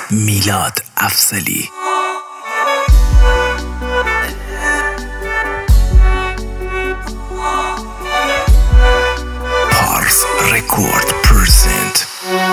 میلاد افضلی. پارس رکورد پرزنت.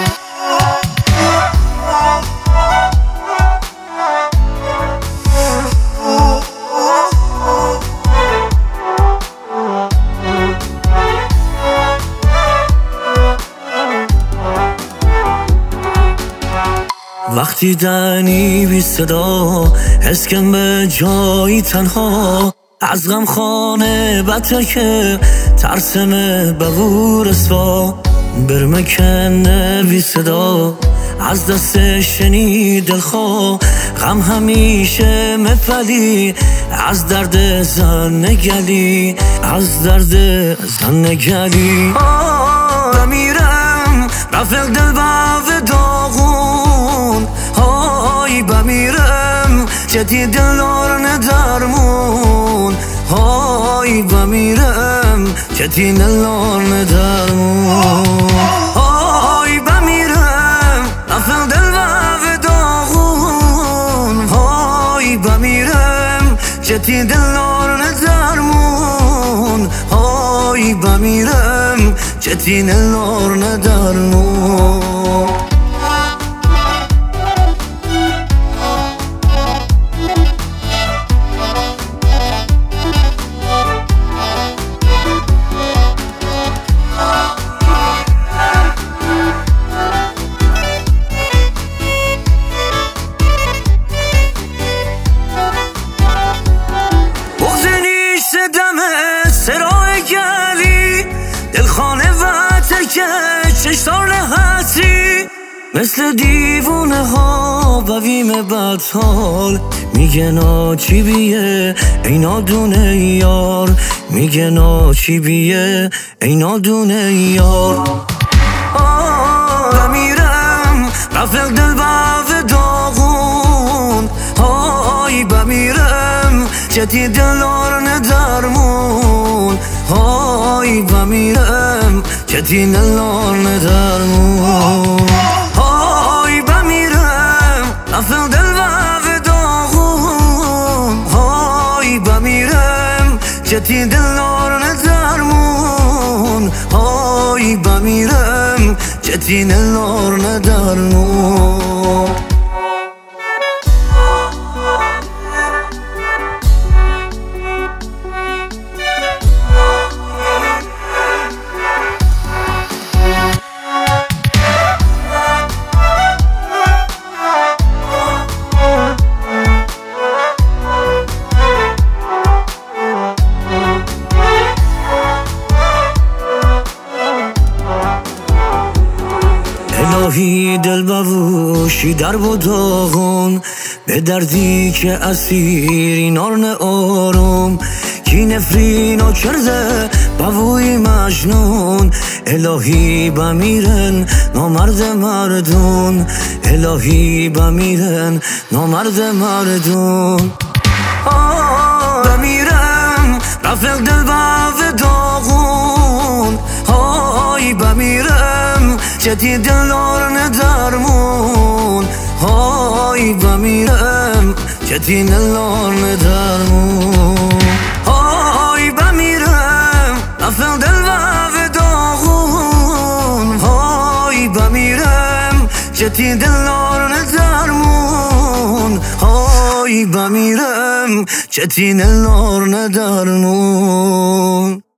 وقتی دنی بی صدا اسکن به جایی تنها از غم خانه بطه که ترسمه ببور اسوا برمکنه بی صدا از دست شنی دلخوا غم همیشه مپلی از درد زن نگلی از درد زن نگلی بمیرم رفق دل و داغون های بمیرم جدی دلار ندرمون های بمیرم جدی دلار ندرمون های بمیرم رفق دل و داغون های بمیرم جدی دلار ندرمون های بمیرم جدی دلار ندرمون. سرای گلی دلخانه و ترکه چشتار نهتی مثل دیوونه ها بویم بدحال میگه نا چی بیه ای نادونه یار میگه نا چی بیه ای نادونه یار بمیرم رفق دل و داغون های بمیرم جدی دلار ندرمون های بمیرم جدی دلار ندرمون های بمیرم رفق دل و داغون های بمیرم جدی دلار ندرمون های بمیرم جدی دلار ندرمون. الهی دل بوشی در و داغون به دردی که اسیری نارن آروم کی نفرین و کرده بوی مجنون الهی بمیرن نامرد مردون الهی بمیرن نامرد مردون بمیرم رفق دل و داغون های بمیرم جدی دلار ندرمون های بمیرم جدی دلار ندرمون های بمیرم رفق دل و داغون های بمیرم جدی دلار ندرمون های بمیرم جدی دلار ندرمون.